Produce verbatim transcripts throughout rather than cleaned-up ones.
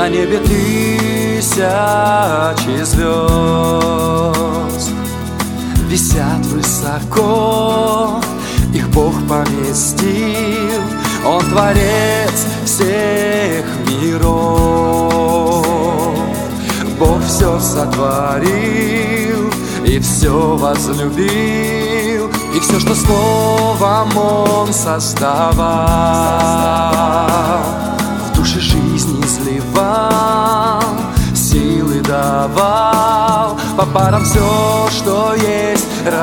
На небе тысячи звезд висят высоко, их Бог поместил. Он творец всех миров. Бог все сотворил и все возлюбил, и все, что словом Он создавал, в душе жизни изливал, силы давал, по парам все, что есть,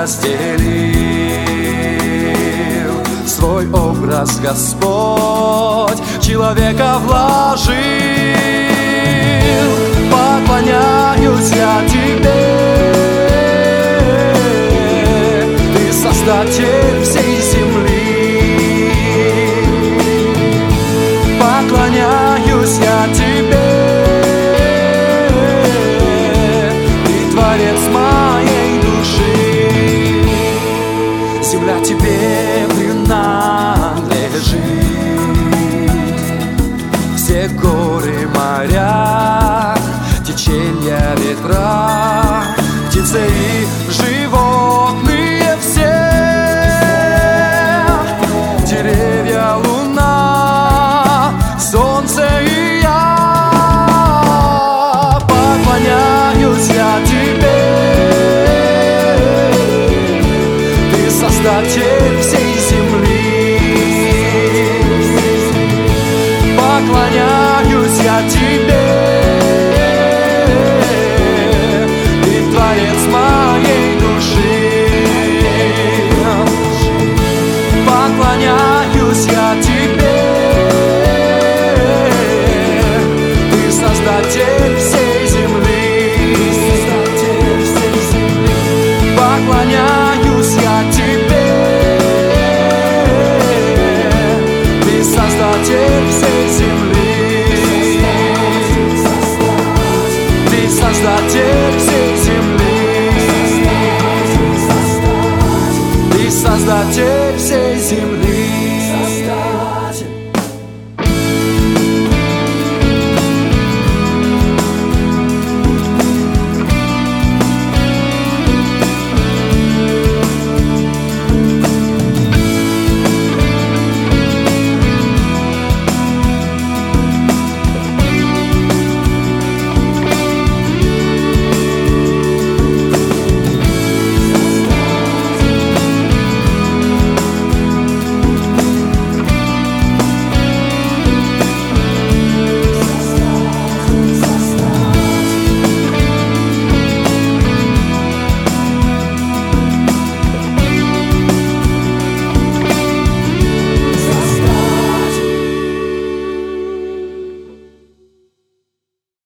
разделил. Свой образ Господь человека вложил. Поклоняюсь я Тебе, Ты Создатель всей земли. Поклоняюсь я Тебе, Ты Творец моей души. Земля Тебе принадлежит, все горы, моря, течения, ветра, птицы и животные все, деревья, луна, солнце и я. Поклоняюсь я Тебе, Ты Создатель всей земли. Поклоняюсь я Тебе, Ты Творец моей души. Поклоняюсь я Тебе, Ты Создатель всей земли. Поклоняюсь я Тебе, Ты Создатель всей земли. Ты Создатель всей земли. Ты Создатель всей земли.